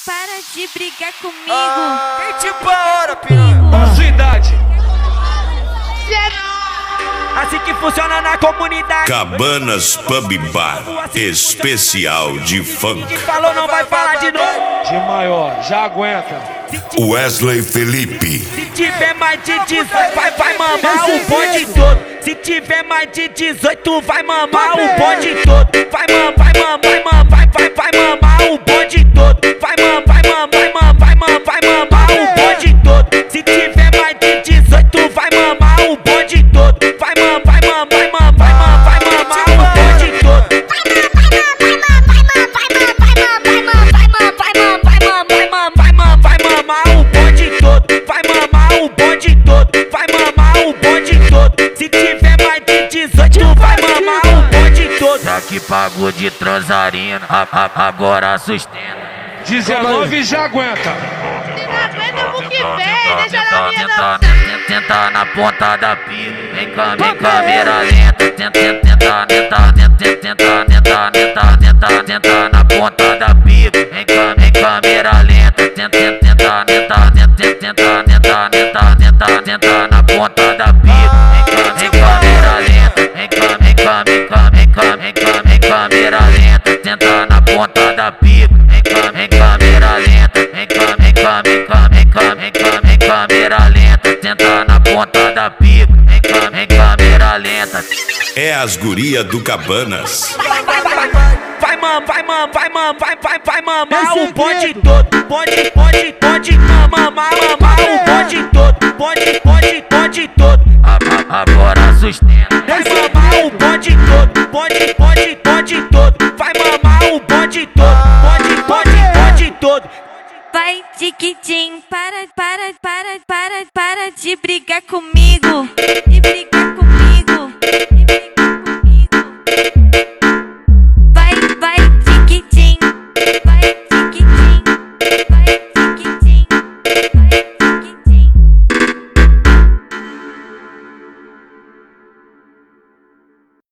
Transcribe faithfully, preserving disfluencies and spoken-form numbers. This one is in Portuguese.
para de brigar comigo. Ah, quem te para, piranha? Qual a sua idade? Assim que funciona na comunidade. Cabanas Pub Bar, especial de funk. Quem falou não vai falar de novo. De maior, já aguenta. Wesley Felipe. Se tiver mais de dezoito, vai, vai mamar o bonde todo. Se tiver mais de dezoito, vai mamar o bonde todo. Vai mamar, vai mamar, vai mamar, vai, vai, vai mamar o bonde todo. Vai mamar, vai mamar, vai mamar, vai mamar, vai mamar o bonde todo. Se tiver mais de dezoito, vai mamar o bonde todo. Vai mamar, vai mamar, vai mamar, vai mamar, vai mamar o bonde todo. Vai mamar o bonde todo, vai mamar o bonde todo, vai mamar o bonde todo. Se tiver mais de dezoito, vai mamar o bonde todo. Já que pagou de transarina, a, a, agora sustenta. dezenove já aguenta. Se não aguenta pro que vem, deixa na minha Tenta, dança. tenta na ponta da pica. Vem cá, vem câmera lenta. Tenta, tenta, tenta, tenta, tenta, tenta, tenta, tenta, tenta na ponta da pica. Vem cá, vem câmera lenta. Tenta, tenta, tenta, tenta, tenta, tenta, tenta, tenta, tenta na ponta da pica. Vem cá, vem câmera lenta. Vem cá, vem cá, vem cá, vem cá, vem cá, vem câmera lenta. Tenta na ponta da pica. Vem cá, vem câmera lenta. Vem cá, vem cá, vem cá, vem cá, vem cá, vem câmera lenta. Tenta na ponta da pica. Vem cá, vem câmera lenta. É as guria do Cabanas. Vai mamar, vai mamar, vai mamar, vai, vai, vai mamar o bonde todo. Bonde, bonde, bonde, mamar, mamar o bonde todo. Bonde, bonde, bonde todo. A- a- Agora sustenta. Vai mamar o bonde todo. Bonde, bonde, bonde todo. Vai mamar o bonde todo. Bonde, bonde, bonde todo. Vai, Tiquitim, para, para, para, para, para de brigar comigo.